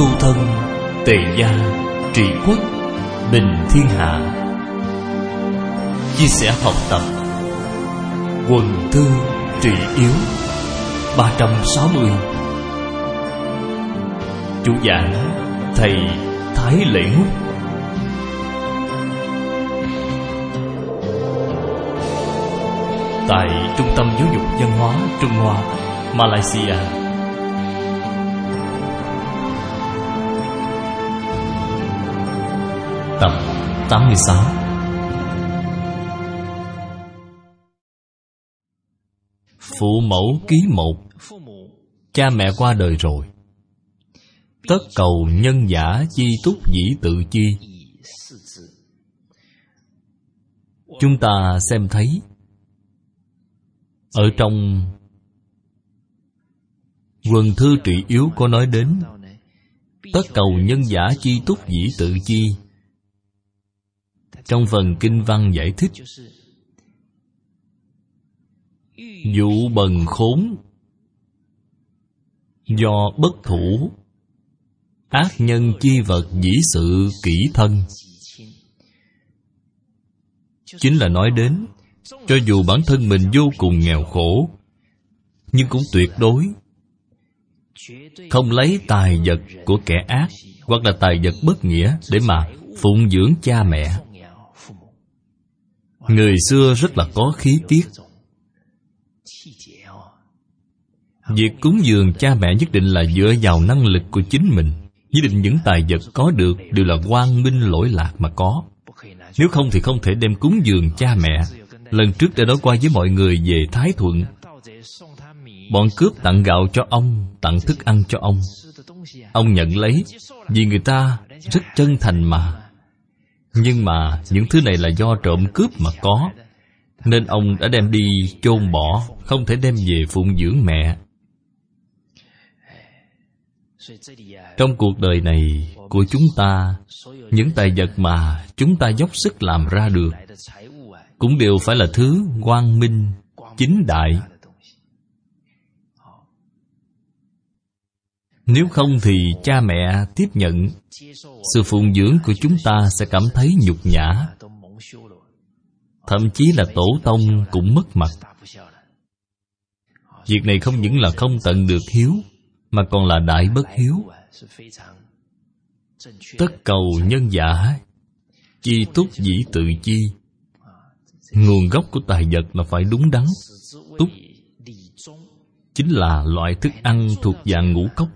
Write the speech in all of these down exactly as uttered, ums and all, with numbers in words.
tu thân, tề gia, trị quốc, bình thiên hạ. Chia sẻ học tập Quần Thư Trị Yếu ba trăm sáu mươi. Chủ giảng Thầy Thái Lễ Ngúc. Tại Trung tâm Giáo dục Văn hóa Trung Hoa, Malaysia. Tập tám mươi sáu. Phụ mẫu ký một. Cha mẹ qua đời rồi, tất cầu nhân giả chi túc dĩ tự chi. Chúng ta xem thấy ở trong Quần Thư Trị Yếu có nói đến tất cầu nhân giả chi túc dĩ tự chi. Trong phần kinh văn giải thích, dụ bần khốn do bất thủ, ác nhân chi vật dĩ sự kỹ thân. Chính là nói đến cho dù bản thân mình vô cùng nghèo khổ, nhưng cũng tuyệt đối không lấy tài vật của kẻ ác hoặc là tài vật bất nghĩa để mà phụng dưỡng cha mẹ. Người xưa rất là có khí tiết. Việc cúng dường cha mẹ nhất định là dựa vào năng lực của chính mình. Nhất định những tài vật có được đều là quang minh lỗi lạc mà có. Nếu không thì không thể đem cúng dường cha mẹ. Lần trước đã nói qua với mọi người về Thái Thuận. Bọn cướp tặng gạo cho ông, tặng thức ăn cho ông. Ông nhận lấy, vì người ta rất chân thành mà. Nhưng mà những thứ này là do trộm cướp mà có, nên ông đã đem đi chôn bỏ, không thể đem về phụng dưỡng mẹ. Trong cuộc đời này của chúng ta, những tài vật mà chúng ta dốc sức làm ra được cũng đều phải là thứ quang minh, chính đại. Nếu không thì cha mẹ tiếp nhận sự phụng dưỡng của chúng ta sẽ cảm thấy nhục nhã. Thậm chí là tổ tông cũng mất mặt. Việc này không những là không tận được hiếu, mà còn là đại bất hiếu. Tất cầu nhân giả chi túc dĩ tự chi. Nguồn gốc của tài vật là phải đúng đắn. Túc chính là loại thức ăn thuộc dạng ngũ cốc.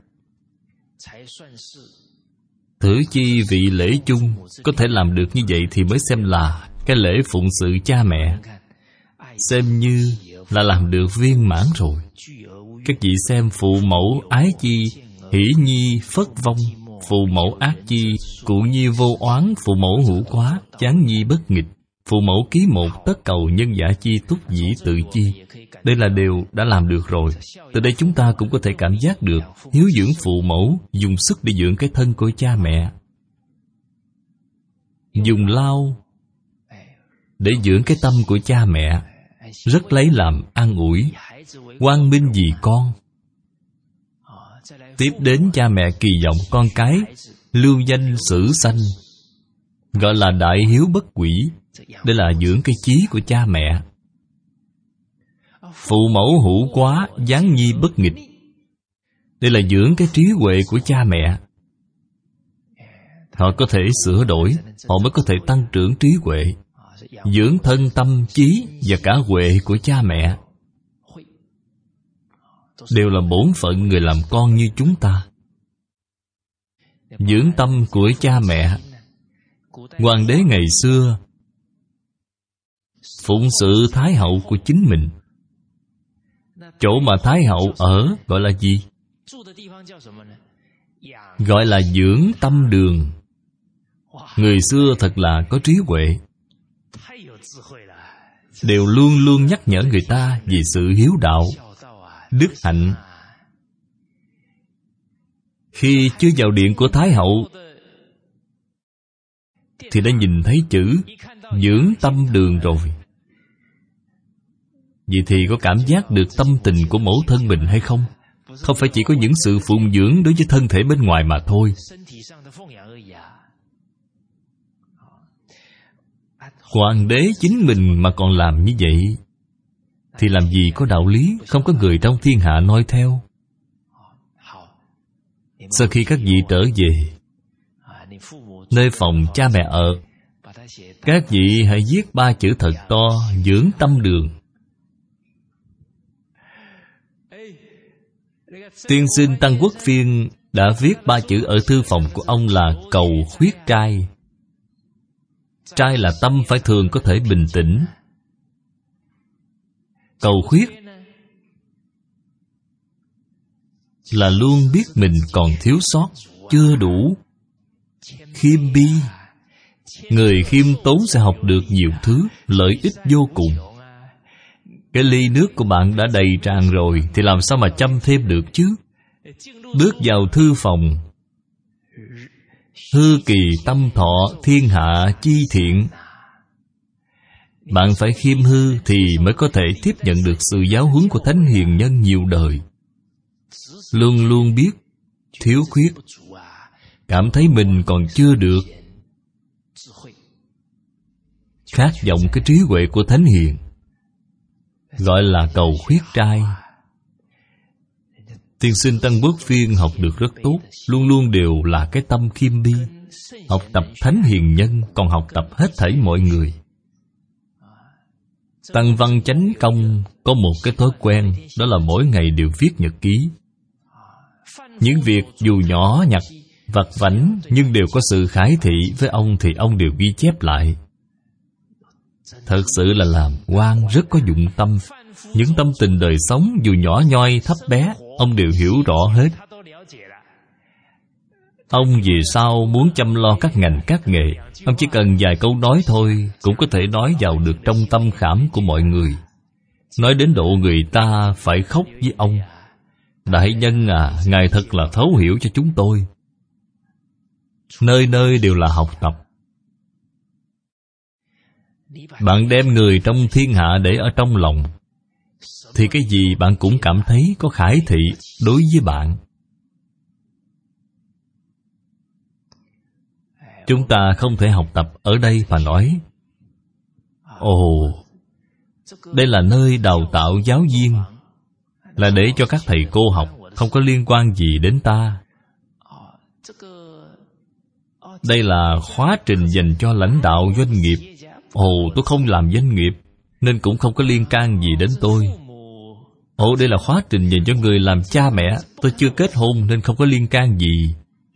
Thử chi vị lễ chung, có thể làm được như vậy thì mới xem là cái lễ phụng sự cha mẹ, xem như là làm được viên mãn rồi. Các vị xem phụ mẫu ái chi, hỷ nhi phất vong. Phụ mẫu ác chi, cụ nhi vô oán. Phụ mẫu hữu quá, chán nhi bất nghịch. Phụ mẫu ký một, tất cầu nhân giả chi túc dĩ tự chi. Đây là điều đã làm được rồi. Từ đây chúng ta cũng có thể cảm giác được hiếu dưỡng phụ mẫu, dùng sức để dưỡng cái thân của cha mẹ, dùng lao để dưỡng cái tâm của cha mẹ, rất lấy làm an ủi, quang minh vì con. Tiếp đến cha mẹ kỳ vọng con cái lưu danh sử sanh, gọi là đại hiếu bất quỷ. Đây là dưỡng cái chí của cha mẹ. Phụ mẫu hữu quá, giáng nhi bất nghịch. Đây là dưỡng cái trí huệ của cha mẹ. Họ có thể sửa đổi, họ mới có thể tăng trưởng trí huệ. Dưỡng thân tâm trí và cả huệ của cha mẹ đều là bổn phận người làm con như chúng ta. Dưỡng tâm của cha mẹ. Hoàng đế ngày xưa phụng sự thái hậu của chính mình. Chỗ mà thái hậu ở gọi là gì? Gọi là dưỡng tâm đường. Người xưa thật là có trí huệ, đều luôn luôn nhắc nhở người ta về sự hiếu đạo, đức hạnh. Khi chưa vào điện của thái hậu thì đã nhìn thấy chữ dưỡng tâm đường rồi. Vậy thì có cảm giác được tâm tình của mẫu thân mình hay không? không phải chỉ có những sự phụng dưỡng đối với thân thể bên ngoài mà thôi. Hoàng đế chính mình mà còn làm như vậy thì làm gì có đạo lý, không có người trong thiên hạ noi theo. Sau khi các vị trở về nơi phòng cha mẹ ở, các vị hãy viết ba chữ thật to: dưỡng tâm đường. Tiên sinh Tăng Quốc Phiên đã viết ba chữ ở thư phòng của ông là cầu khuyết trai. Trai là tâm phải thường có thể bình tĩnh. Cầu khuyết là luôn biết mình còn thiếu sót, chưa đủ. Khiêm bi, người khiêm tốn sẽ học được nhiều thứ, lợi ích vô cùng. Cái ly nước của bạn đã đầy tràn rồi thì làm sao mà chăm thêm được chứ? Bước vào thư phòng, hư kỳ tâm thọ, thiên hạ chi thiện. Bạn phải khiêm hư thì mới có thể tiếp nhận được sự giáo huấn của thánh hiền nhân nhiều đời. Luôn luôn biết thiếu khuyết, cảm thấy mình còn chưa được, khát vọng cái trí huệ của thánh hiền, gọi là cầu khuyết trai. Tiên sinh Tăng Quốc Phiên học được rất tốt, luôn luôn đều là cái tâm khiêm bi, học tập thánh hiền nhân, còn học tập hết thảy mọi người. Tăng Văn Chánh Công có một cái thói quen, đó là mỗi ngày đều viết nhật ký. Những việc dù nhỏ nhặt, vặt vãnh, nhưng đều có sự khải thị với ông thì ông đều ghi chép lại. Thật sự là làm quan rất có dụng tâm. Những tâm tình đời sống dù nhỏ nhoi thấp bé, ông đều hiểu rõ hết. Ông về sau muốn chăm lo các ngành các nghề, ông chỉ cần vài câu nói thôi cũng có thể nói vào được trong tâm khảm của mọi người, nói đến độ người ta phải khóc với ông. Đại nhân à, Ngài thật là thấu hiểu cho chúng tôi. Nơi nơi đều là học tập. Bạn đem người trong thiên hạ để ở trong lòng thì cái gì bạn cũng cảm thấy có khải thị đối với bạn. Chúng ta không thể học tập ở đây mà nói: ồ, đây là nơi đào tạo giáo viên, là để cho các thầy cô học, không có liên quan gì đến ta. Đây là khóa trình dành cho lãnh đạo doanh nghiệp. Ồ, tôi không làm doanh nghiệp nên cũng không có liên can gì đến tôi. Ồ, đây là khóa trình dành cho người làm cha mẹ, tôi chưa kết hôn nên không có liên can gì.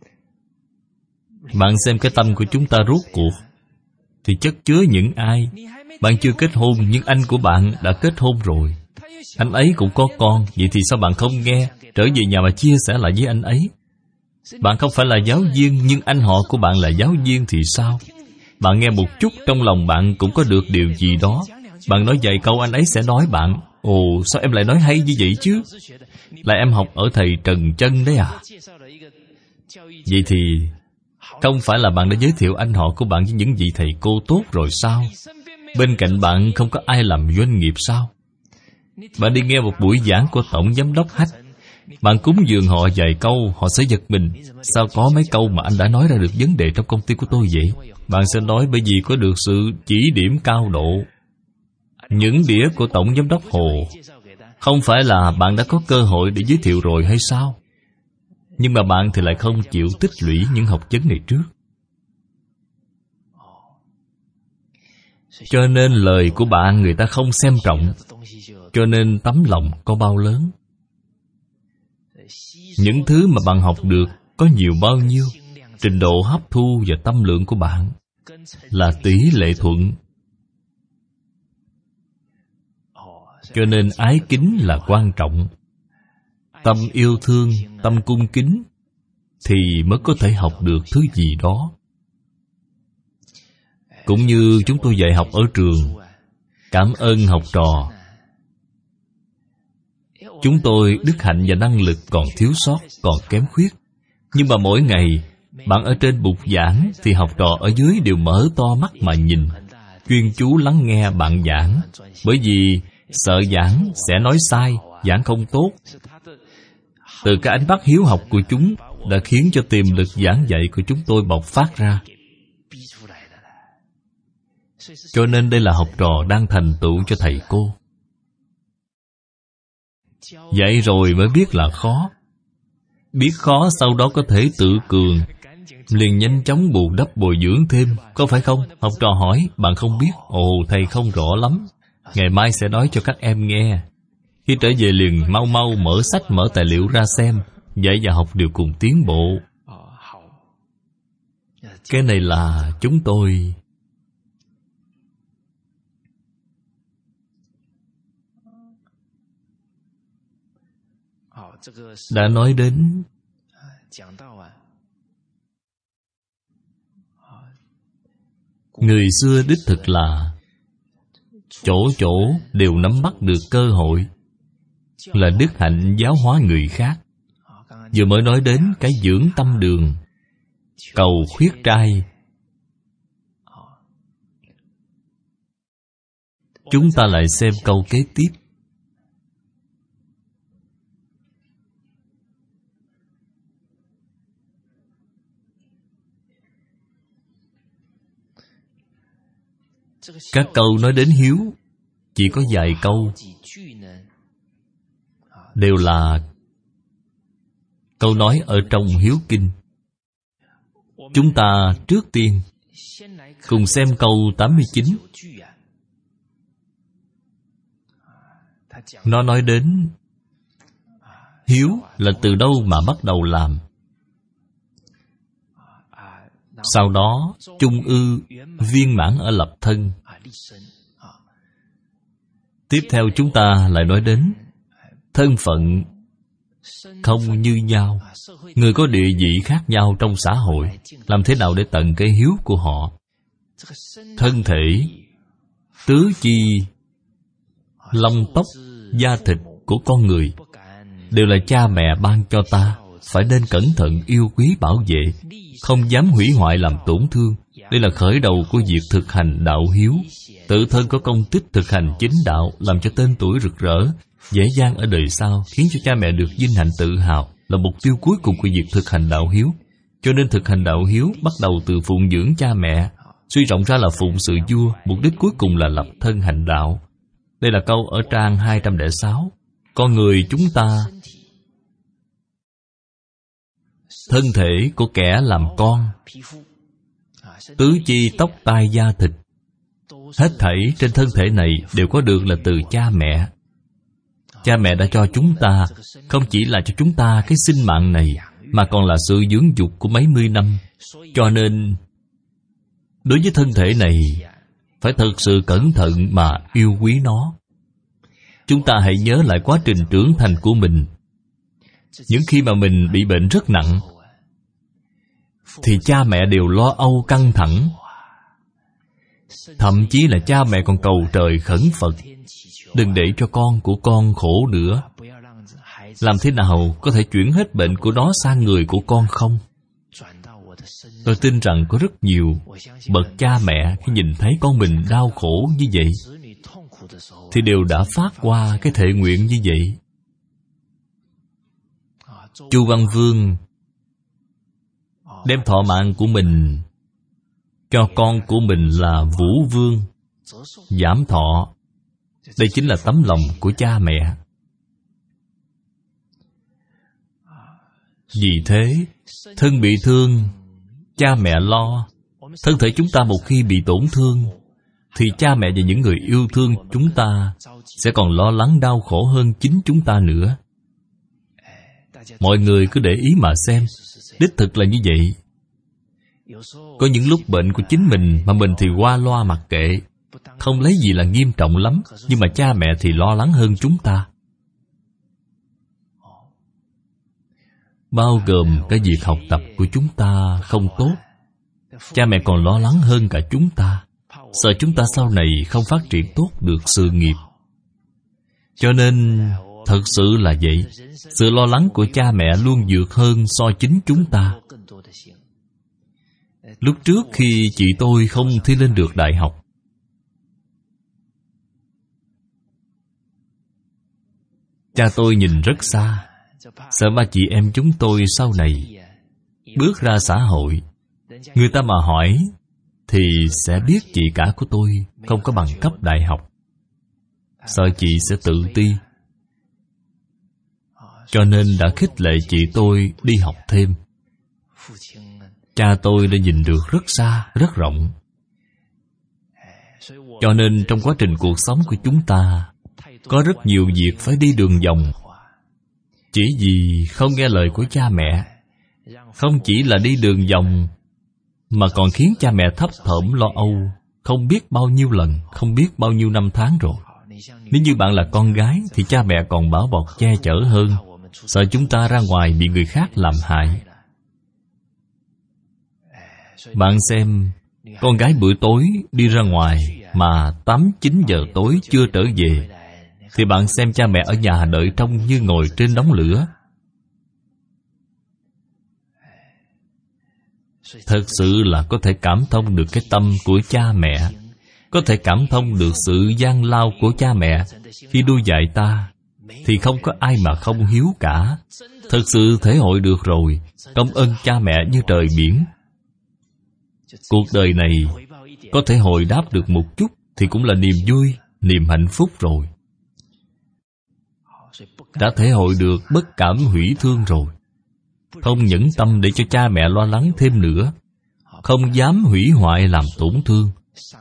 Bạn xem cái tâm của chúng ta rốt cuộc thì chất chứa những ai? Bạn chưa kết hôn nhưng anh của bạn đã kết hôn rồi. Anh ấy cũng có con, vậy thì sao bạn không nghe, trở về nhà mà chia sẻ lại với anh ấy? Bạn không phải là giáo viên nhưng anh họ của bạn là giáo viên thì sao? Bạn nghe một chút, trong lòng bạn cũng có được điều gì đó. Bạn nói vài câu anh ấy sẽ nói bạn: ồ, sao em lại nói hay như vậy chứ? Là em học ở thầy Trần Chân đấy à? Vậy thì không phải là bạn đã giới thiệu anh họ của bạn với những vị thầy cô tốt rồi sao? Bên cạnh bạn không có ai làm doanh nghiệp sao? Bạn đi nghe một buổi giảng của Tổng Giám đốc Hách, bạn cúng dường họ vài câu, họ sẽ giật mình. Sao có mấy câu mà anh đã nói ra được vấn đề trong công ty của tôi vậy? Bạn sẽ nói bởi vì có được sự chỉ điểm cao độ. Những đĩa của Tổng Giám đốc Hồ không phải là bạn đã có cơ hội để giới thiệu rồi hay sao? Nhưng mà bạn thì lại không chịu tích lũy những học vấn này trước. Cho nên lời của bạn người ta không xem trọng. Cho nên tấm lòng có bao lớn. Những thứ mà bạn học được có nhiều bao nhiêu, trình độ hấp thu và tâm lượng của bạn là tỷ lệ thuận. Cho nên ái kính là quan trọng. Tâm yêu thương, tâm cung kính thì mới có thể học được thứ gì đó. Cũng như chúng tôi dạy học ở trường, cảm ơn học trò. Chúng tôi đức hạnh và năng lực còn thiếu sót, còn kém khuyết. Nhưng mà mỗi ngày bạn ở trên bục giảng thì học trò ở dưới đều mở to mắt mà nhìn, chuyên chú lắng nghe bạn giảng. Bởi vì sợ giảng sẽ nói sai, giảng không tốt. Từ cái ánh mắt hiếu học của chúng đã khiến cho tiềm lực giảng dạy của chúng tôi bộc phát ra. Cho nên đây là học trò đang thành tựu cho thầy cô. Dạy rồi mới biết là khó. Biết khó sau đó có thể tự cường, liền nhanh chóng bù đắp bồi dưỡng thêm, có phải không? Học trò hỏi, bạn không biết. Ồ, thầy không rõ lắm, ngày mai sẽ nói cho các em nghe. Khi trở về liền mau mau mở sách, mở tài liệu ra xem. Dạy và học đều cùng tiến bộ. Cái này là chúng tôi đã nói đến. Người xưa đích thực là chỗ chỗ đều nắm bắt được cơ hội, là đức hạnh giáo hóa người khác. Vừa mới nói đến cái dưỡng tâm đường, cầu khuyết trai. Chúng ta lại xem câu kế tiếp. Các câu nói đến hiếu chỉ có vài câu, đều là câu nói ở trong Hiếu Kinh. Chúng ta trước tiên cùng xem câu tám mươi chín. Nó nói đến hiếu là từ đâu mà bắt đầu làm. Sau đó chung ư viên mãn ở lập thân. Tiếp theo chúng ta lại nói đến thân phận không như nhau. Người có địa vị khác nhau trong xã hội, làm thế nào để tận cái hiếu của họ. Thân thể, tứ chi, lông tóc, da thịt của con người đều là cha mẹ ban cho ta, phải nên cẩn thận yêu quý bảo vệ, không dám hủy hoại làm tổn thương. Đây là khởi đầu của việc thực hành đạo hiếu. Tự thân có công tích thực hành chính đạo, làm cho tên tuổi rực rỡ, dễ dàng ở đời sau, khiến cho cha mẹ được vinh hạnh tự hào, là mục tiêu cuối cùng của việc thực hành đạo hiếu. Cho nên thực hành đạo hiếu bắt đầu từ phụng dưỡng cha mẹ, suy rộng ra là phụng sự vua, mục đích cuối cùng là lập thân hành đạo. Đây là câu ở trang hai trăm lẻ sáu. Con người chúng ta, thân thể của kẻ làm con, tứ chi tóc tai da thịt, hết thảy trên thân thể này đều có được là từ cha mẹ. Cha mẹ đã cho chúng ta, không chỉ là cho chúng ta cái sinh mạng này, mà còn là sự dưỡng dục của mấy mươi năm. Cho nên đối với thân thể này phải thật sự cẩn thận mà yêu quý nó. Chúng ta hãy nhớ lại quá trình trưởng thành của mình. Những khi mà mình bị bệnh rất nặng, thì cha mẹ đều lo âu căng thẳng. Thậm chí là cha mẹ còn cầu trời khẩn Phật, đừng để cho con của con khổ nữa. Làm thế nào có thể chuyển hết bệnh của nó sang người của con không? Tôi tin rằng có rất nhiều bậc cha mẹ khi nhìn thấy con mình đau khổ như vậy, thì đều đã phát qua cái thệ nguyện như vậy. Chu Văn Vương đem thọ mạng của mình cho con của mình là Vũ Vương giảm thọ. Đây chính là tấm lòng của cha mẹ. Vì thế, thân bị thương, cha mẹ lo. Thân thể chúng ta một khi bị tổn thương, thì cha mẹ và những người yêu thương chúng ta sẽ còn lo lắng đau khổ hơn chính chúng ta nữa. Mọi người cứ để ý mà xem, đích thực là như vậy. Có những lúc bệnh của chính mình mà mình thì qua loa mặc kệ, không lấy gì là nghiêm trọng lắm, nhưng mà cha mẹ thì lo lắng hơn chúng ta. Bao gồm cái việc học tập của chúng ta không tốt, cha mẹ còn lo lắng hơn cả chúng ta, sợ chúng ta sau này không phát triển tốt được sự nghiệp. Cho nên thật sự là vậy, sự lo lắng của cha mẹ luôn vượt hơn so chính chúng ta. Lúc trước khi chị tôi không thi lên được đại học, cha tôi nhìn rất xa, Sợ ba chị em chúng tôi sau này bước ra xã hội, người ta mà hỏi thì sẽ biết chị cả của tôi không có bằng cấp đại học. Sợ chị sẽ tự ti, cho nên đã khích lệ chị tôi đi học thêm. Cha tôi đã nhìn được rất xa, rất rộng. Cho nên trong quá trình cuộc sống của chúng ta có rất nhiều việc phải đi đường vòng. Chỉ vì không nghe lời của cha mẹ, không chỉ là đi đường vòng mà còn khiến cha mẹ thấp thỏm lo âu không biết bao nhiêu lần, không biết bao nhiêu năm tháng rồi. Nếu như bạn là con gái thì cha mẹ còn bảo bọc che chở hơn, sợ chúng ta ra ngoài bị người khác làm hại. Bạn xem, con gái buổi tối đi ra ngoài mà tám chín giờ tối chưa trở về, thì bạn xem cha mẹ ở nhà đợi trông như ngồi trên đống lửa. Thật sự là có thể cảm thông được cái tâm của cha mẹ, có thể cảm thông được sự gian lao của cha mẹ khi nuôi dạy ta, thì không có ai mà không hiếu cả. Thật sự thể hội được rồi, công ơn cha mẹ như trời biển. Cuộc đời này có thể hồi đáp được một chút thì cũng là niềm vui, niềm hạnh phúc rồi. Đã thể hội được bất cảm hủy thương rồi, không nhẫn tâm để cho cha mẹ lo lắng thêm nữa, không dám hủy hoại làm tổn thương.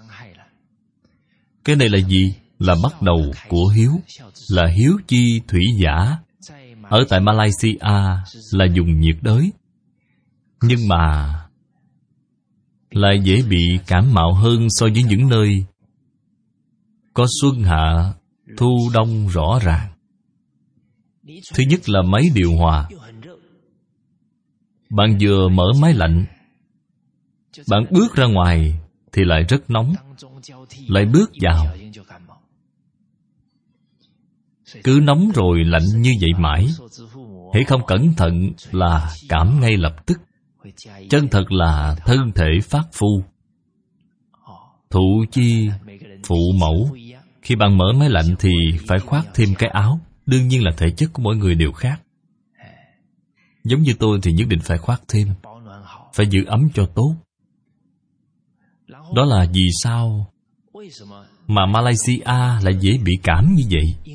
Cái này là gì? Là bắt đầu của hiếu, là hiếu chi thủy giả. Ở tại Malaysia là vùng nhiệt đới, nhưng mà lại dễ bị cảm mạo hơn so với những nơi có xuân hạ, thu đông rõ ràng. Thứ nhất là máy điều hòa. Bạn vừa mở máy lạnh, bạn bước ra ngoài thì lại rất nóng, lại bước vào, cứ nóng rồi lạnh như vậy mãi. Hễ không cẩn thận là cảm ngay lập tức. Chân thật là thân thể phát phu. Thụ chi phụ mẫu. Khi bạn mở máy lạnh thì phải khoác thêm cái áo. Đương nhiên là thể chất của mỗi người đều khác. Giống như tôi thì nhất định phải khoác thêm, phải giữ ấm cho tốt. Đó là vì sao mà Malaysia lại dễ bị cảm như vậy?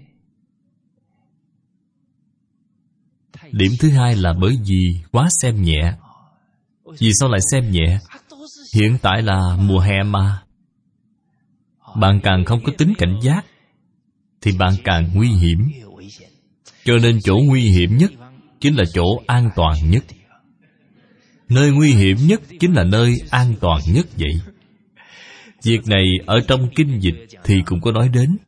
Điểm thứ hai là bởi vì quá xem nhẹ. Vì sao lại xem nhẹ? Hiện tại là mùa hè mà. Bạn càng không có tính cảnh giác thì bạn càng nguy hiểm. Cho nên chỗ nguy hiểm nhất chính là chỗ an toàn nhất. Nơi nguy hiểm nhất chính là nơi an toàn nhất vậy. Việc này ở trong kinh dịch thì cũng có nói đến.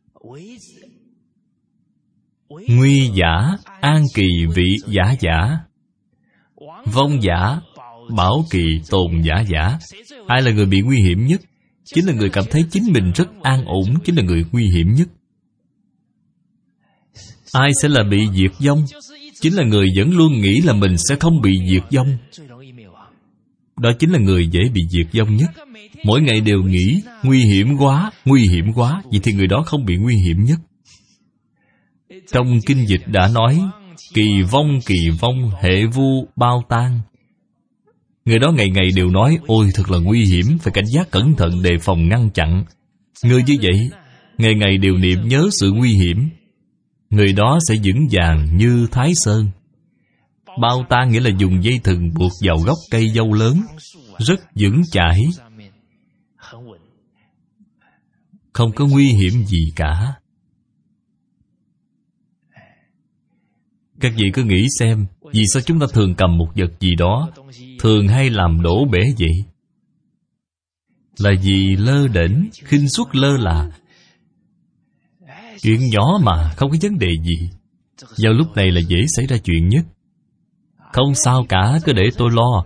Nguy giả, an kỳ vị giả giả. Vong giả, bảo kỳ tồn giả giả. Ai là người bị nguy hiểm nhất? Chính là người cảm thấy chính mình rất an ổn, chính là người nguy hiểm nhất. Ai sẽ là bị diệt vong? Chính là người vẫn luôn nghĩ là mình sẽ không bị diệt vong. Đó chính là người dễ bị diệt vong nhất. Mỗi ngày đều nghĩ nguy hiểm quá, nguy hiểm quá, vậy thì người đó không bị nguy hiểm nhất. Trong kinh dịch đã nói kỳ vong kỳ vong hệ vu bao tan. Người đó ngày ngày đều nói ôi thật là nguy hiểm, phải cảnh giác cẩn thận đề phòng ngăn chặn. Người như vậy ngày ngày đều niệm nhớ sự nguy hiểm, người đó sẽ vững vàng như Thái Sơn. Bao tan nghĩa là dùng dây thừng buộc vào gốc cây dâu lớn, rất vững chãi, không có nguy hiểm gì cả. Các vị cứ nghĩ xem, vì sao chúng ta thường cầm một vật gì đó, thường hay làm đổ bể vậy? Là vì lơ đễnh, khinh suất lơ là. Chuyện nhỏ mà không có vấn đề gì, vào lúc này là dễ xảy ra chuyện nhất. Không sao cả, cứ để tôi lo.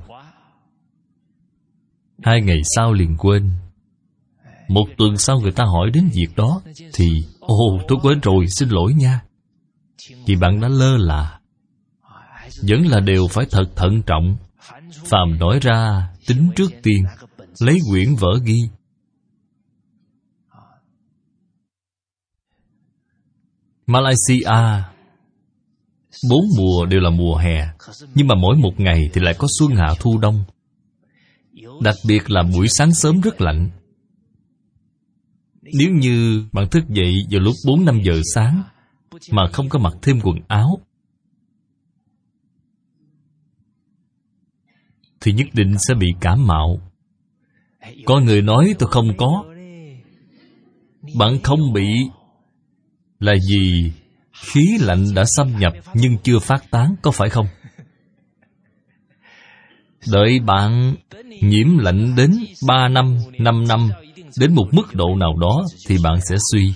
Hai ngày sau liền quên. Một tuần sau người ta hỏi đến việc đó thì ồ tôi quên rồi, xin lỗi nha. Vì bạn đã lơ là. Vẫn là đều phải thật thận trọng. Phàm nói ra tính trước tiên, lấy quyển vở ghi. Malaysia Bốn mùa đều là mùa hè, nhưng mà mỗi một ngày thì lại có xuân hạ thu đông. Đặc biệt là buổi sáng sớm rất lạnh. Nếu như bạn thức dậy vào lúc bốn năm giờ sáng mà không có mặc thêm quần áo thì nhất định sẽ bị cảm mạo. Có người nói tôi không có. Bạn không bị là vì khí lạnh đã xâm nhập nhưng chưa phát tán, có phải không? Đợi bạn nhiễm lạnh đến ba năm, năm năm, đến một mức độ nào đó thì bạn sẽ suy.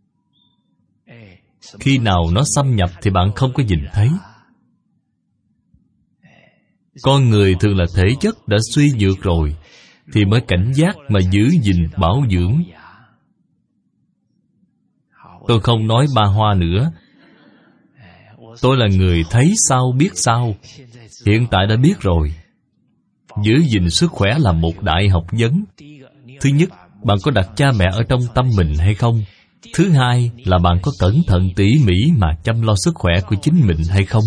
Khi nào nó xâm nhập thì bạn không có nhìn thấy. Con người thường là thể chất đã suy nhược rồi thì mới cảnh giác mà giữ gìn bảo dưỡng. Tôi không nói ba hoa nữa. Tôi là người thấy sao biết sao. Hiện tại đã biết rồi. Giữ gìn sức khỏe là một đại học vấn. Thứ nhất, bạn có đặt cha mẹ ở trong tâm mình hay không? Thứ hai là bạn có cẩn thận tỉ mỉ mà chăm lo sức khỏe của chính mình hay không?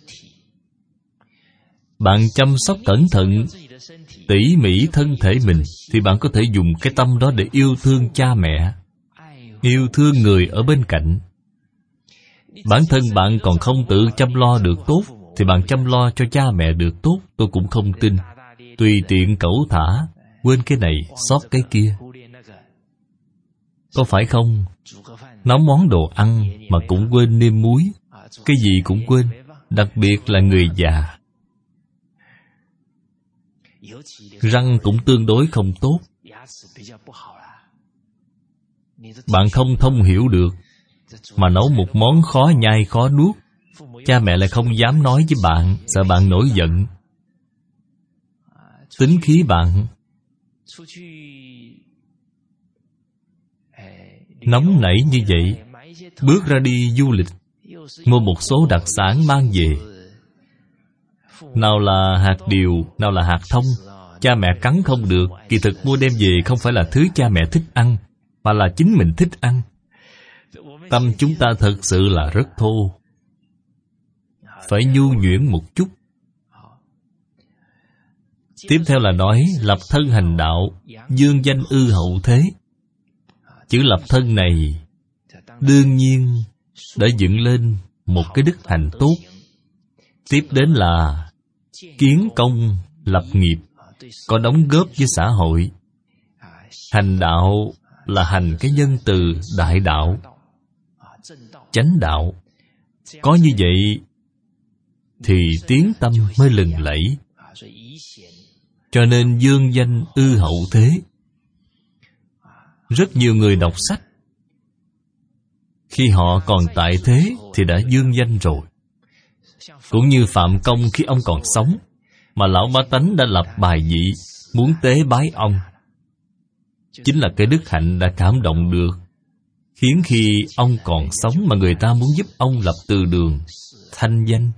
Bạn chăm sóc cẩn thận tỉ mỉ thân thể mình thì bạn có thể dùng cái tâm đó để yêu thương cha mẹ, yêu thương người ở bên cạnh. Bản thân bạn còn không tự chăm lo được tốt thì bạn chăm lo cho cha mẹ được tốt, tôi cũng không tin. Tùy tiện cẩu thả, quên cái này, sót cái kia. Có phải không? Nấu món đồ ăn mà cũng quên nêm muối, cái gì cũng quên, đặc biệt là người già. Răng cũng tương đối không tốt. Bạn không thông hiểu được, mà nấu một món khó nhai khó nuốt, cha mẹ lại không dám nói với bạn, sợ bạn nổi giận. Tính khí bạn nóng nảy như vậy, bước ra đi du lịch, mua một số đặc sản mang về. Nào là hạt điều, nào là hạt thông, cha mẹ cắn không được, kỳ thực mua đem về không phải là thứ cha mẹ thích ăn, mà là chính mình thích ăn. Tâm chúng ta thật sự là rất thô, phải nhu nhuyễn một chút. Tiếp theo là nói lập thân hành đạo, dương danh ư hậu thế. Chữ lập thân này đương nhiên đã dựng lên một cái đức hạnh tốt. Tiếp đến là kiến công lập nghiệp, có đóng góp với xã hội. Hành đạo là hành cái nhân từ đại đạo, chánh đạo. Có như vậy thì tiếng tâm mới lừng lẫy. Cho nên dương danh ư hậu thế. Rất nhiều người đọc sách, khi họ còn tại thế thì đã dương danh rồi. Cũng như Phạm Công khi ông còn sống, mà lão bá tánh đã lập bài vị muốn tế bái ông. Chính là cái đức hạnh đã cảm động được, khiến khi ông còn sống mà người ta muốn giúp ông lập từ đường, thanh danh.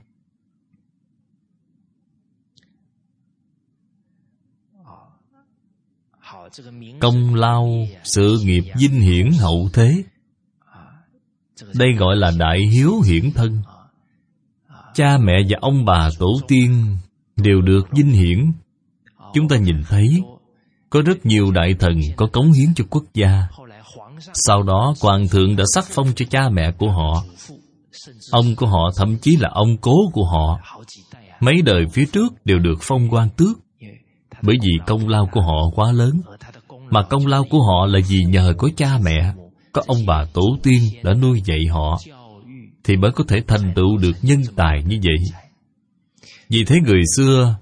Công lao, sự nghiệp vinh hiển hậu thế. Đây gọi là đại hiếu hiển thân. Cha mẹ và ông bà tổ tiên đều được vinh hiển. Chúng ta nhìn thấy có rất nhiều đại thần có cống hiến cho quốc gia. Sau đó hoàng thượng đã sắc phong cho cha mẹ của họ. Ông của họ thậm chí là ông cố của họ, mấy đời phía trước đều được phong quan tước. Bởi vì công lao của họ quá lớn. Mà công lao của họ là vì nhờ có cha mẹ, có ông bà tổ tiên đã nuôi dạy họ, thì mới có thể thành tựu được nhân tài như vậy. Vì thế người xưa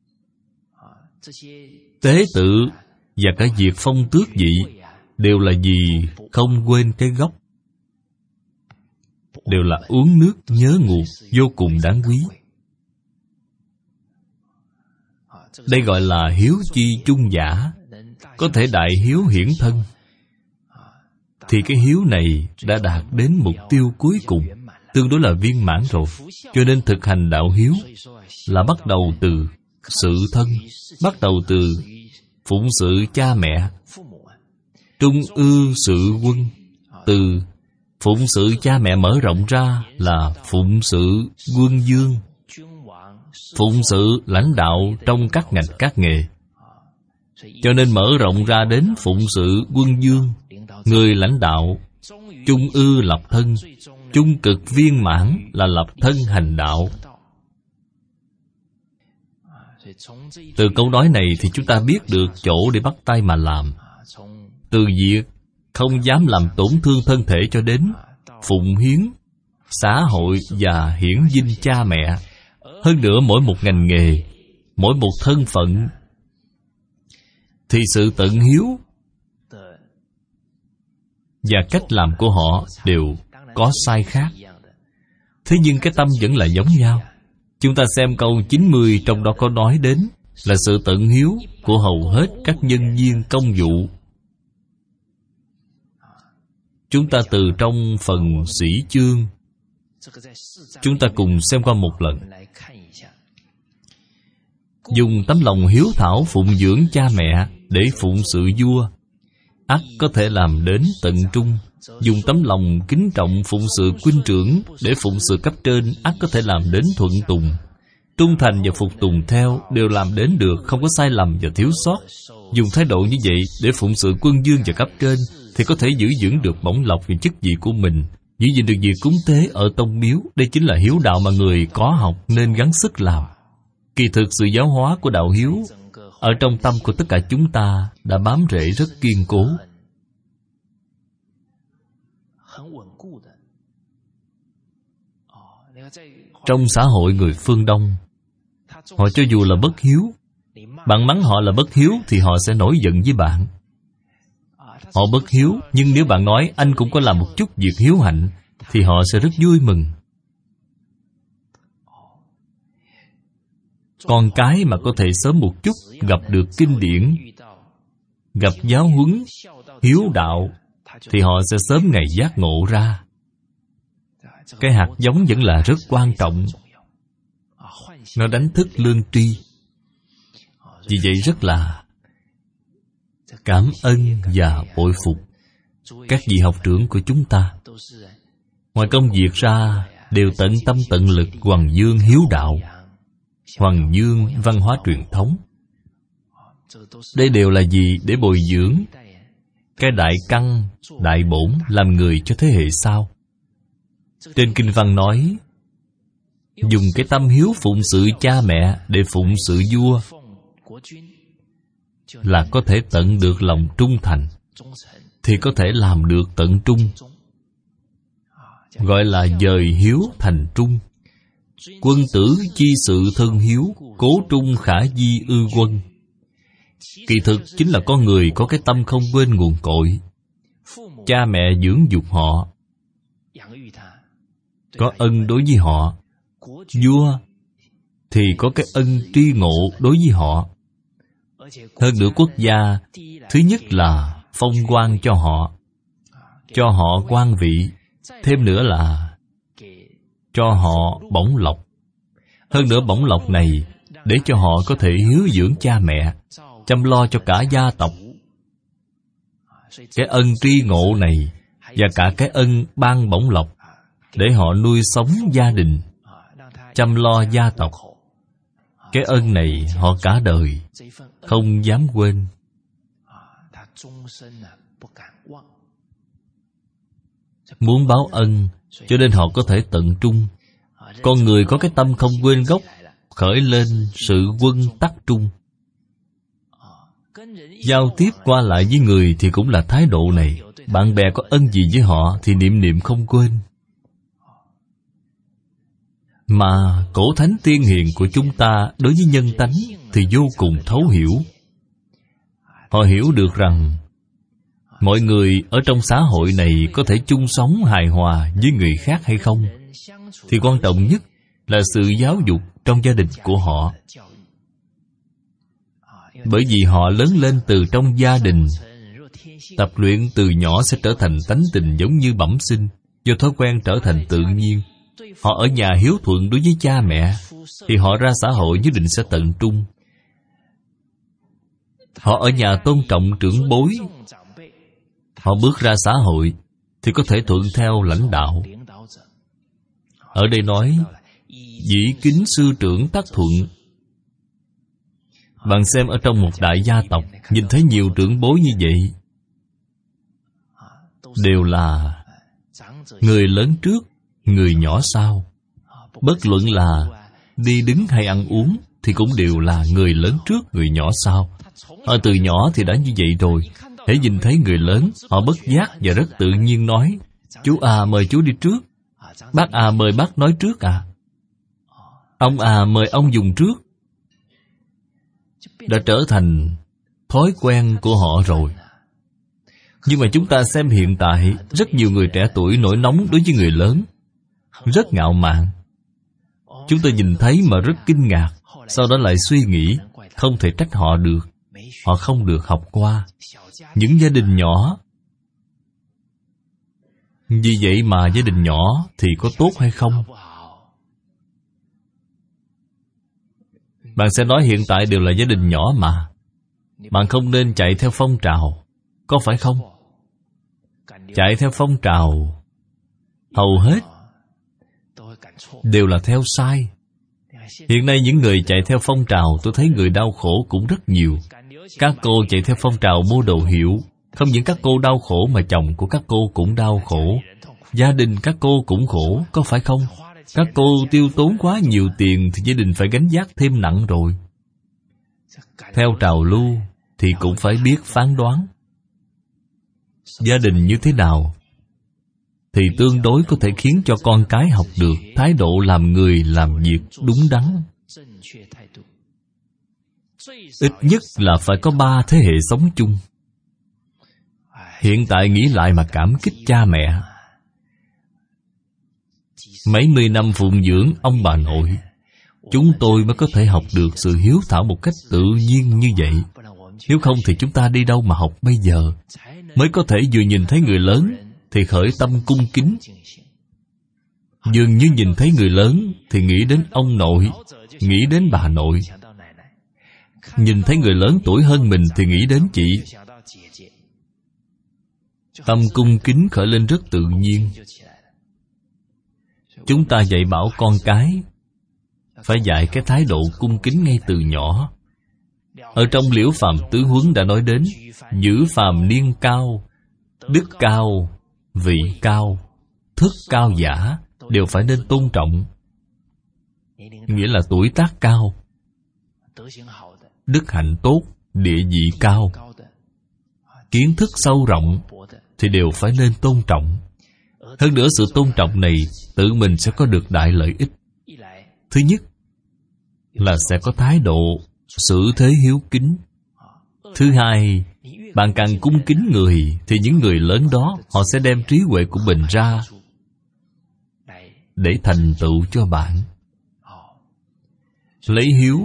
tế tự và cả việc phong tước vị đều là vì không quên cái gốc, đều là uống nước nhớ nguồn, vô cùng đáng quý. Đây gọi là hiếu chi chung giả. Có thể đại hiếu hiển thân thì cái hiếu này đã đạt đến mục tiêu cuối cùng, tương đối là viên mãn rồi. Cho nên thực hành đạo hiếu là bắt đầu từ sự thân, bắt đầu từ phụng sự cha mẹ, trung ư sự quân, từ Phụng sự cha mẹ mở rộng ra là phụng sự quân vương, phụng sự lãnh đạo trong các ngành các nghề. Cho nên mở rộng ra đến phụng sự quân vương, người lãnh đạo chung ư lập thân, chung cực viên mãn là lập thân hành đạo. Từ câu nói này thì chúng ta biết được chỗ để bắt tay mà làm. Từ việc không dám làm tổn thương thân thể cho đến phụng hiến xã hội và hiển vinh cha mẹ. Hơn nữa mỗi một ngành nghề, mỗi một thân phận thì sự tận hiếu và cách làm của họ đều có sai khác. Thế nhưng cái tâm vẫn là giống nhau. Chúng ta xem câu chín mươi, trong đó có nói đến là sự tận hiếu của hầu hết các nhân viên công vụ. Chúng ta từ trong phần sĩ chương, chúng ta cùng xem qua một lần. Dùng tấm lòng hiếu thảo phụng dưỡng cha mẹ để phụng sự vua, ắt có thể làm đến tận trung. Dùng tấm lòng kính trọng phụng sự huynh trưởng để phụng sự cấp trên, ắt có thể làm đến thuận tùng. Trung thành và phục tùng theo đều làm đến được, không có sai lầm và thiếu sót. Dùng thái độ như vậy để phụng sự quân vương và cấp trên thì có thể giữ vững được bổng lộc và chức vị của mình, giữ gìn được việc cúng tế ở tông miếu. Đây chính là hiếu đạo mà người có học nên gắng sức làm. Kỳ thực sự giáo hóa của đạo hiếu ở trong tâm của tất cả chúng ta đã bám rễ rất kiên cố. Trong xã hội người phương Đông, họ cho dù là bất hiếu, bạn mắng họ là bất hiếu thì họ sẽ nổi giận với bạn. Họ bất hiếu, nhưng nếu bạn nói anh cũng có làm một chút việc hiếu hạnh thì họ sẽ rất vui mừng. Con cái mà có thể sớm một chút gặp được kinh điển, gặp giáo huấn, hiếu đạo thì họ sẽ sớm ngày giác ngộ ra. Cái hạt giống vẫn là rất quan trọng. Nó đánh thức lương tri. Vì vậy rất là cảm ơn và bội phục các vị học trưởng của chúng ta. Ngoài công việc ra đều tận tâm tận lực hoằng dương hiếu đạo, hoằng dương văn hóa truyền thống. Đây đều là gì? Để bồi dưỡng cái đại căn, đại bổn làm người cho thế hệ sau. Trên kinh văn nói, dùng cái tâm hiếu phụng sự cha mẹ để phụng sự vua là có thể tận được lòng trung thành, thì có thể làm được tận trung. Gọi là dời hiếu thành trung. Quân tử chi sự thân hiếu, cố trung khả di ư quân. Kỳ thực chính là có người có cái tâm không quên nguồn cội. Cha mẹ dưỡng dục họ, có ân đối với họ. Vua thì có cái ân tri ngộ đối với họ. Hơn nữa quốc gia, thứ nhất là phong quan cho họ, cho họ quan vị. Thêm nữa là cho họ bổng lộc. Hơn nữa bổng lộc này để cho họ có thể hiếu dưỡng cha mẹ, chăm lo cho cả gia tộc. Cái ân tri ngộ này và cả cái ân ban bổng lộc để họ nuôi sống gia đình, chăm lo gia tộc. Cái ân này họ cả đời không dám quên. Muốn báo ân cho nên họ có thể tận trung. Con người có cái tâm không quên gốc, khởi lên sự quân tắc trung. Giao tiếp qua lại với người thì cũng là thái độ này. Bạn bè có ân gì với họ thì niệm niệm không quên. Mà cổ thánh tiên hiền của chúng ta đối với nhân tánh thì vô cùng thấu hiểu. Họ hiểu được rằng mọi người ở trong xã hội này có thể chung sống hài hòa với người khác hay không, thì quan trọng nhất là sự giáo dục trong gia đình của họ. Bởi vì họ lớn lên từ trong gia đình, tập luyện từ nhỏ sẽ trở thành tánh tình giống như bẩm sinh, do thói quen trở thành tự nhiên. Họ ở nhà hiếu thuận đối với cha mẹ, thì họ ra xã hội nhất định sẽ tận trung. Họ ở nhà tôn trọng trưởng bối, họ bước ra xã hội thì có thể thuận theo lãnh đạo. Ở đây nói dĩ kính sư trưởng tác thuận. Bạn xem ở trong một đại gia tộc, nhìn thấy nhiều trưởng bối như vậy, đều là người lớn trước, người nhỏ sau. Bất luận là đi đứng hay ăn uống thì cũng đều là người lớn trước, người nhỏ sau. Họ từ nhỏ thì đã như vậy rồi. Hễ nhìn thấy người lớn, họ bất giác và rất tự nhiên nói: chú à, mời chú đi trước. Bác à, mời bác nói trước à. Ông à, mời ông dùng trước. Đã trở thành thói quen của họ rồi. Nhưng mà chúng ta xem hiện tại, rất nhiều người trẻ tuổi nổi nóng đối với người lớn, rất ngạo mạn. Chúng tôi nhìn thấy mà rất kinh ngạc. Sau đó lại suy nghĩ, không thể trách họ được. Họ không được học qua. Những gia đình nhỏ, vì vậy mà gia đình nhỏ thì có tốt hay không? Bạn sẽ nói hiện tại đều là gia đình nhỏ mà. Bạn không nên chạy theo phong trào, có phải không? Chạy theo phong trào hầu hết đều là theo sai. Hiện nay những người chạy theo phong trào, tôi thấy người đau khổ cũng rất nhiều. Các cô chạy theo phong trào mua đồ hiệu, không những các cô đau khổ mà chồng của các cô cũng đau khổ, gia đình các cô cũng khổ, có phải không? Các cô tiêu tốn quá nhiều tiền thì gia đình phải gánh vác thêm nặng rồi. Theo trào lưu thì cũng phải biết phán đoán. Gia đình như thế nào thì tương đối có thể khiến cho con cái học được thái độ làm người, làm việc đúng đắn. Ít nhất là phải có ba thế hệ sống chung. Hiện tại nghĩ lại mà cảm kích cha mẹ. Mấy mươi năm phụng dưỡng ông bà nội, chúng tôi mới có thể học được sự hiếu thảo một cách tự nhiên như vậy. Nếu không thì chúng ta đi đâu mà học bây giờ? Mới có thể vừa nhìn thấy người lớn thì khởi tâm cung kính. Dường như nhìn thấy người lớn thì nghĩ đến ông nội, nghĩ đến bà nội. Nhìn thấy người lớn tuổi hơn mình thì nghĩ đến chị. Tâm cung kính khởi lên rất tự nhiên. Chúng ta dạy bảo con cái phải dạy cái thái độ cung kính ngay từ nhỏ. Ở trong Liễu Phàm Tứ Huấn đã nói đến: giữ phàm niên cao, đức cao, vị cao, thức cao giả đều phải nên tôn trọng. Nghĩa là tuổi tác cao, đức hạnh tốt, địa vị cao, kiến thức sâu rộng thì đều phải nên tôn trọng. Hơn nữa sự tôn trọng này tự mình sẽ có được đại lợi ích. Thứ nhất là sẽ có thái độ xử thế hiếu kính. Thứ hai, bạn càng cung kính người thì những người lớn đó họ sẽ đem trí huệ của mình ra để thành tựu cho bạn. Lấy hiếu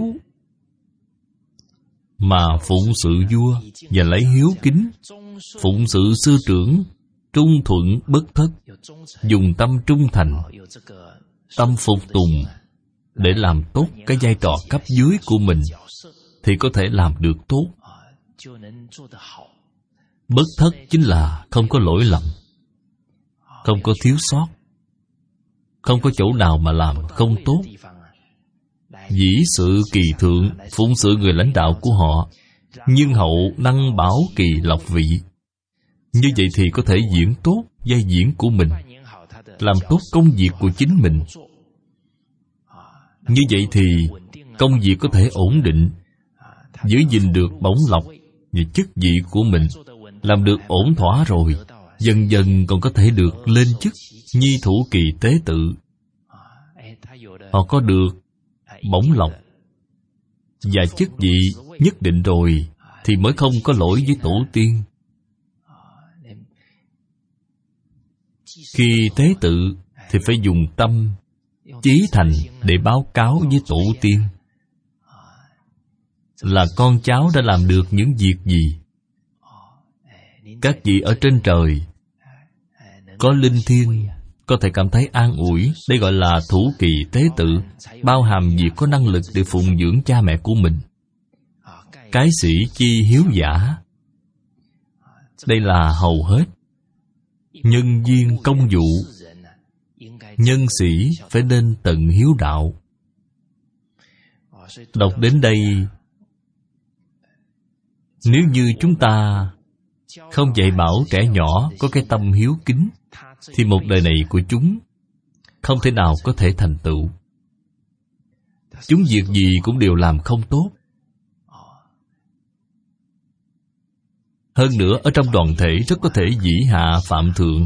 mà phụng sự vua, và lấy hiếu kính phụng sự sư trưởng, trung thuận bất thất, dùng tâm trung thành, tâm phục tùng để làm tốt cái vai trò cấp dưới của mình thì có thể làm được tốt. Bất thất chính là không có lỗi lầm, không có thiếu sót, không có chỗ nào mà làm không tốt. Dĩ sự kỳ thượng, phụng sự người lãnh đạo của họ, nhưng hậu năng bảo kỳ lộc vị. Như vậy thì có thể diễn tốt vai diễn của mình, làm tốt công việc của chính mình. Như vậy thì công việc có thể ổn định, giữ gìn được bổng lộc và chức vị của mình. Làm được ổn thỏa rồi, dần dần còn có thể được lên chức nhi thủ kỳ tế tự. Họ có được bổng lộc và chức vị nhất định rồi thì mới không có lỗi với tổ tiên. Khi tế tự thì phải dùng tâm chí thành để báo cáo với tổ tiên là con cháu đã làm được những việc gì. Các vị ở trên trời có linh thiêng có thể cảm thấy an ủi. Đây gọi là thủ kỳ tế tự, bao hàm việc có năng lực để phụng dưỡng cha mẹ của mình. Cái sĩ chi hiếu giả, đây là hầu hết. nhân viên công vụ, nhân sĩ phải nên tận hiếu đạo. Đọc đến đây, nếu như chúng ta không dạy bảo trẻ nhỏ có cái tâm hiếu kính, thì một đời này của chúng không thể nào có thể thành tựu. Chúng việc gì cũng đều làm không tốt. Hơn nữa, ở trong đoàn thể rất có thể dĩ hạ phạm thượng.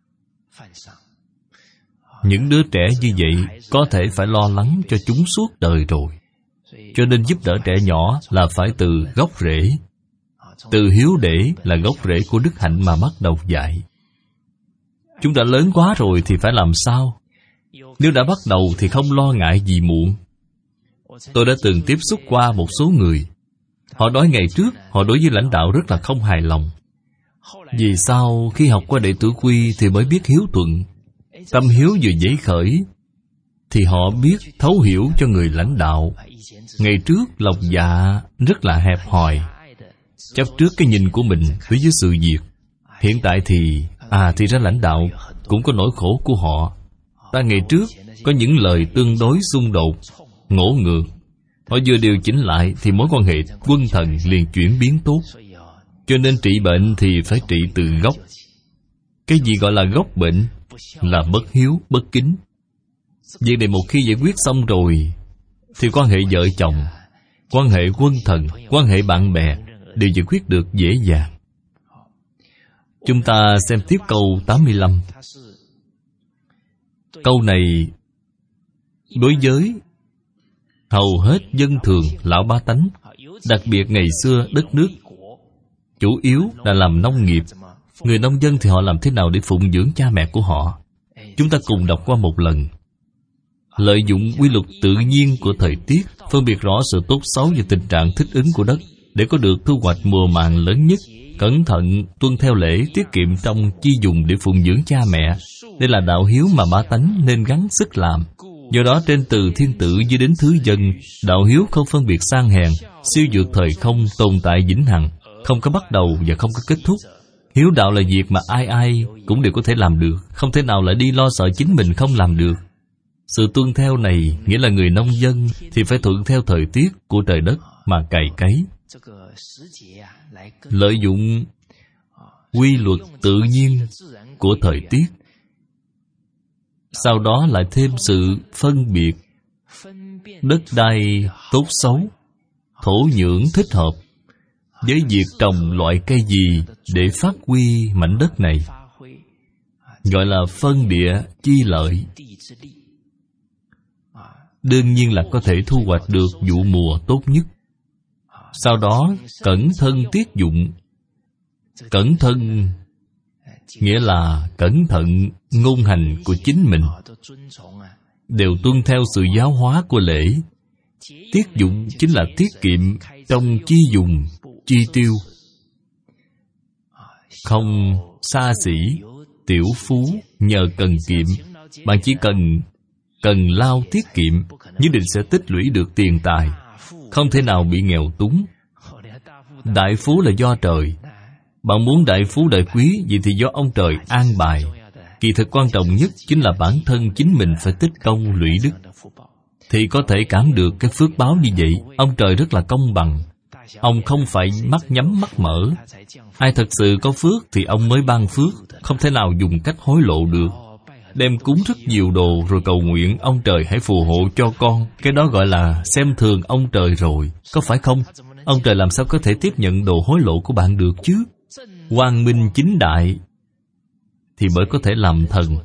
Những đứa trẻ như vậy có thể phải lo lắng cho chúng suốt đời rồi. Cho nên giúp đỡ trẻ nhỏ là phải từ gốc rễ. Từ hiếu để là gốc rễ của đức hạnh mà bắt đầu dạy. Chúng đã lớn quá rồi thì phải làm sao? Nếu đã bắt đầu thì không lo ngại gì muộn. Tôi đã từng tiếp xúc qua một số người. Họ nói ngày trước họ đối với lãnh đạo rất là không hài lòng. Vì sao khi học qua đệ tử quy thì mới biết hiếu thuận? Tâm hiếu vừa dấy khởi thì họ biết thấu hiểu cho người lãnh đạo. Ngày trước lòng dạ rất là hẹp hòi, chấp trước cái nhìn của mình đối với sự việc. Hiện tại thì À thì ra lãnh đạo cũng có nỗi khổ của họ. Ta ngày trước có những lời tương đối xung đột, ngỗ ngược. Họ vừa điều chỉnh lại thì mối quan hệ quân thần liền chuyển biến tốt. Cho nên trị bệnh thì phải trị từ gốc. Cái gì gọi là gốc bệnh? Là bất hiếu, bất kính. Việc này một khi giải quyết xong rồi thì quan hệ vợ chồng, quan hệ quân thần, quan hệ bạn bè đều giải quyết được dễ dàng. Chúng ta xem tiếp câu tám mươi lăm. Câu này đối với hầu hết dân thường, lão bá tánh, đặc biệt ngày xưa đất nước chủ yếu là làm nông nghiệp. Người nông dân thì họ làm thế nào để phụng dưỡng cha mẹ của họ? Chúng ta cùng đọc qua một lần. Lợi dụng quy luật tự nhiên của thời tiết, phân biệt rõ sự tốt xấu và tình trạng thích ứng của đất để có được thu hoạch mùa màng lớn nhất. Cẩn thận, tuân theo lễ, tiết kiệm trong chi dùng để phụng dưỡng cha mẹ. Đây là đạo hiếu mà bá tánh nên gắng sức làm. Do đó trên từ thiên tử dưới đến thứ dân, đạo hiếu không phân biệt sang hèn, siêu vượt thời không, tồn tại vĩnh hằng, không có bắt đầu và không có kết thúc. Hiếu đạo là việc mà ai ai cũng đều có thể làm được, không thể nào lại đi lo sợ chính mình không làm được. Sự tuân theo này nghĩa là người nông dân thì phải thuận theo thời tiết của trời đất mà cày cấy, lợi dụng quy luật tự nhiên của thời tiết. Sau đó lại thêm sự phân biệt đất đai tốt xấu, thổ nhưỡng thích hợp với việc trồng loại cây gì để phát huy mảnh đất này, gọi là phân địa chi lợi. Đương nhiên là có thể thu hoạch được vụ mùa tốt nhất. Sau đó cẩn thận tiết dụng. Cẩn thận nghĩa là cẩn thận ngôn hành của chính mình, đều tuân theo sự giáo hóa của lễ. Tiết dụng chính là tiết kiệm trong chi dùng, chi tiêu. Không xa xỉ, tiểu phú nhờ cần kiệm. Bạn chỉ cần cần lao tiết kiệm, nhất định sẽ tích lũy được tiền tài, không thể nào bị nghèo túng. Đại phú là do trời. Bạn muốn đại phú đại quý, vậy thì do ông trời an bài. Kỳ thực quan trọng nhất chính là bản thân chính mình phải tích công lũy đức, thì có thể cảm được cái phước báo như vậy. Ông trời rất là công bằng. Ông không phải mắt nhắm mắt mở. Ai thật sự có phước thì ông mới ban phước, không thể nào dùng cách hối lộ được. Đem cúng rất nhiều đồ rồi cầu nguyện ông trời hãy phù hộ cho con, cái đó gọi là xem thường ông trời rồi, có phải không? Ông trời làm sao có thể tiếp nhận đồ hối lộ của bạn được chứ? Quang minh chính đại thì mới có thể làm thần.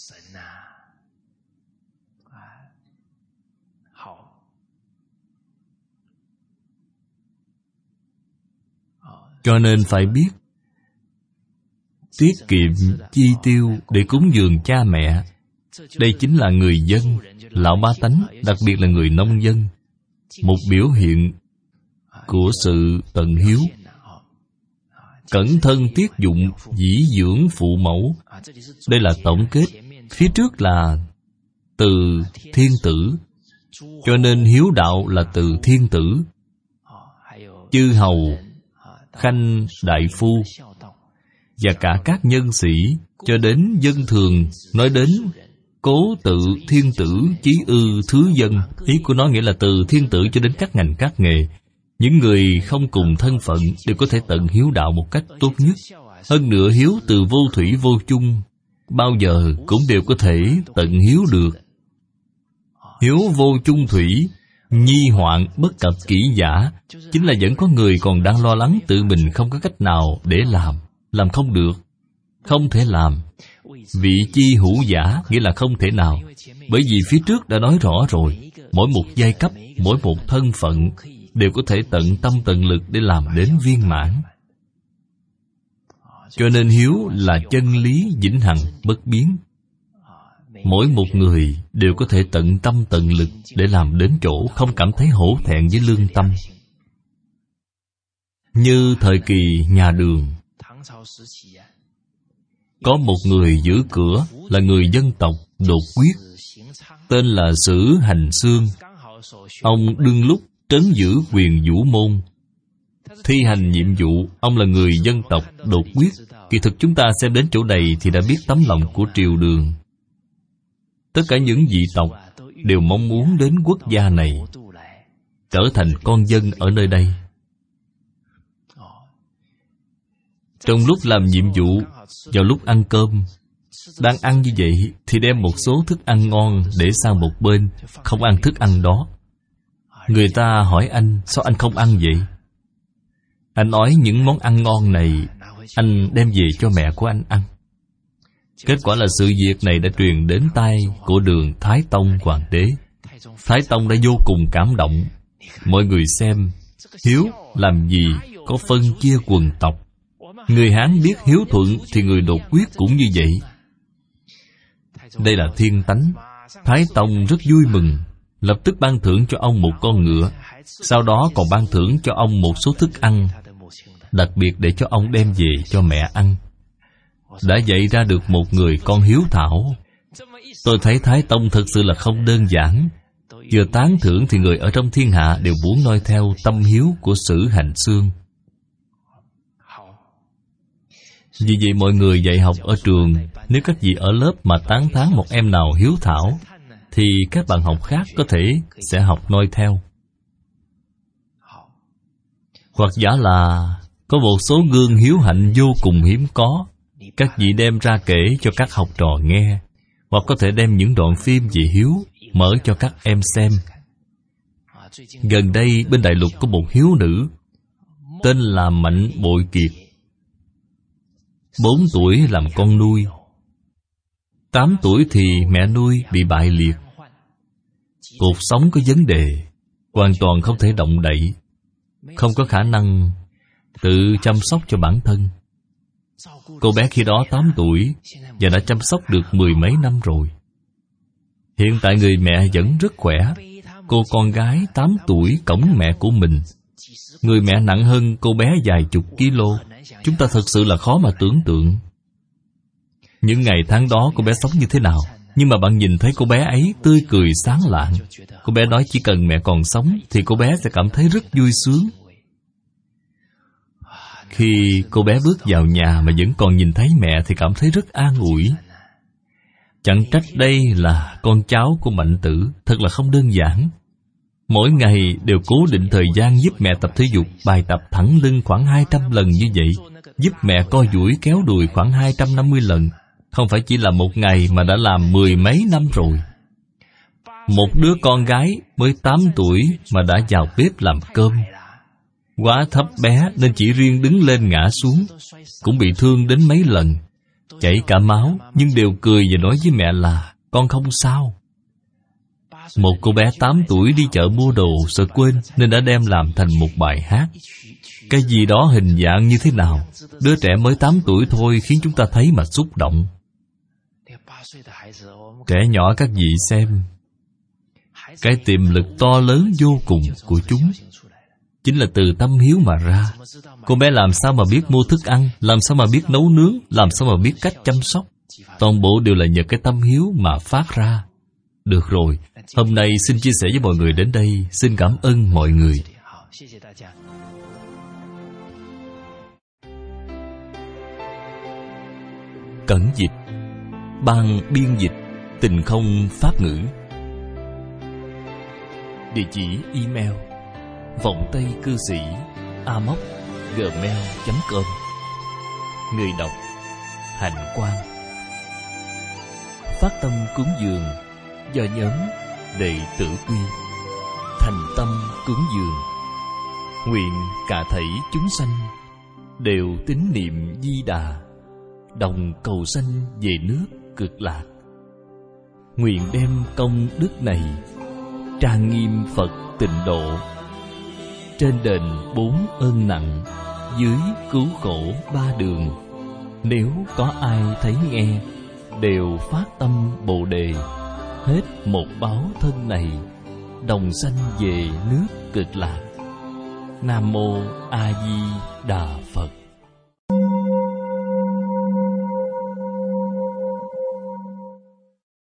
Cho nên phải biết tiết kiệm chi tiêu để cúng dường cha mẹ. Đây chính là người dân, lão bá tánh, đặc biệt là người nông dân, một biểu hiện của sự tận hiếu. Cẩn thân tiết dụng, dĩ dưỡng phụ mẫu. Đây là tổng kết. Phía trước là từ thiên tử, cho nên hiếu đạo là từ thiên tử. Chư hầu, khanh, đại phu. và cả các nhân sĩ cho đến dân thường, nói đến cố tự, thiên tử, chí ư, thứ dân. Ý của nó nghĩa là từ thiên tử cho đến các ngành các nghề, những người không cùng thân phận đều có thể tận hiếu đạo một cách tốt nhất. Hơn nữa hiếu từ vô thủy vô chung, bao giờ cũng đều có thể tận hiếu được. Hiếu vô chung thủy, nhi hoạn bất cập kỹ giả, chính là vẫn có người còn đang lo lắng tự mình không có cách nào để làm, làm không được, không thể làm. Vị chi hữu giả nghĩa là không thể nào, bởi vì phía trước đã nói rõ rồi, mỗi một giai cấp, mỗi một thân phận đều có thể tận tâm tận lực để làm đến viên mãn. Cho nên hiếu là chân lý vĩnh hằng bất biến. Mỗi một người đều có thể tận tâm tận lực để làm đến chỗ không cảm thấy hổ thẹn với lương tâm. Như thời kỳ nhà Đường, có một người giữ cửa là người dân tộc Đột Quyết, tên là Sử Hành Xương. Ông đương lúc trấn giữ quyền Vũ Môn, thi hành nhiệm vụ. Ông là người dân tộc Đột Quyết. Kỳ thực chúng ta xem đến chỗ này thì đã biết tấm lòng của triều Đường. Tất cả những vị tộc đều mong muốn đến quốc gia này, trở thành con dân ở nơi đây. Trong lúc làm nhiệm vụ, vào lúc ăn cơm, đang ăn như vậy thì đem một số thức ăn ngon để sang một bên, không ăn thức ăn đó. Người ta hỏi anh, sao anh không ăn vậy? Anh nói những món ăn ngon này anh đem về cho mẹ của anh ăn. Kết quả là sự việc này đã truyền đến tai của Đường Thái Tông Hoàng đế. Thái Tông đã vô cùng cảm động. Mọi người xem, hiếu làm gì có phân chia quần tộc. Người Hán biết hiếu thuận thì người Đột Quyết cũng như vậy. Đây là thiên tánh. Thái Tông rất vui mừng, lập tức ban thưởng cho ông một con ngựa. Sau đó còn ban thưởng cho ông một số thức ăn, đặc biệt để cho ông đem về cho mẹ ăn. Đã dạy ra được một người con hiếu thảo. Tôi thấy Thái Tông thật sự là không đơn giản. Vừa tán thưởng thì người ở trong thiên hạ đều muốn noi theo tâm hiếu của Sử Hành Xương. Vì vậy mọi người dạy học ở trường, nếu các vị ở lớp mà tán thán một em nào hiếu thảo, thì các bạn học khác có thể sẽ học noi theo. Hoặc giả là có một số gương hiếu hạnh vô cùng hiếm có, các vị đem ra kể cho các học trò nghe. Hoặc có thể đem những đoạn phim về hiếu mở cho các em xem. Gần đây bên Đại Lục có một hiếu nữ, tên là Mạnh Bội Kiệt. Bốn tuổi làm con nuôi, tám tuổi thì mẹ nuôi bị bại liệt, cột sống có vấn đề, hoàn toàn không thể động đậy, không có khả năng tự chăm sóc cho bản thân. Cô bé khi đó tám tuổi và đã chăm sóc được mười mấy năm rồi. Hiện tại người mẹ vẫn rất khỏe. Cô con gái tám tuổi cõng mẹ của mình. Người mẹ nặng hơn cô bé vài chục kilo. Chúng ta thật sự là khó mà tưởng tượng. Những ngày tháng đó cô bé sống như thế nào. Nhưng mà bạn nhìn thấy cô bé ấy tươi cười sáng lạng. Cô bé nói chỉ cần mẹ còn sống thì cô bé sẽ cảm thấy rất vui sướng. Khi cô bé bước vào nhà mà vẫn còn nhìn thấy mẹ thì cảm thấy rất an ủi. Chẳng trách đây là con cháu của Mạnh Tử, thật là không đơn giản. Mỗi ngày đều cố định thời gian giúp mẹ tập thể dục, bài tập thẳng lưng khoảng hai trăm lần như vậy, giúp mẹ co duỗi kéo đùi khoảng hai trăm năm mươi lần. Không phải chỉ là một ngày mà đã làm mười mấy năm rồi. Một đứa con gái mới tám tuổi mà đã vào bếp làm cơm. Quá thấp bé nên chỉ riêng đứng lên ngã xuống, cũng bị thương đến mấy lần, chảy cả máu, nhưng đều cười và nói với mẹ là con không sao. Một cô bé tám tuổi đi chợ mua đồ sợ quên nên đã đem làm thành một bài hát. Cái gì đó hình dạng như thế nào, đứa trẻ mới tám tuổi thôi khiến chúng ta thấy mà xúc động. Trẻ nhỏ các vị xem, cái tiềm lực to lớn vô cùng của chúng chính là từ tâm hiếu mà ra. Cô bé làm sao mà biết mua thức ăn, làm sao mà biết nấu nướng, làm sao mà biết cách chăm sóc. Toàn bộ đều là nhờ cái tâm hiếu mà phát ra. Được rồi, hôm nay xin chia sẻ với mọi người đến đây. Xin cảm ơn mọi người. Cẩn dịch, ban biên dịch Tình Không Pháp ngữ. Địa chỉ email vọng tây cư sĩ a m o c gmail chấm com. Người đọc Hạnh Quang. Phát tâm cúng dường do nhóm Đệ tử Quy. Thành tâm cúng dường, nguyện cả thảy chúng sanh đều tín niệm Di Đà, đồng cầu sanh về nước Cực Lạc. Nguyện đem công đức này trang nghiêm Phật Tịnh Độ, trên đền bốn ơn nặng, dưới cứu khổ ba đường. Nếu có ai thấy nghe, đều phát tâm Bồ Đề, hết một báo thân này, đồng sanh về nước Cực Lạc. Nam Mô A Di Đà Phật.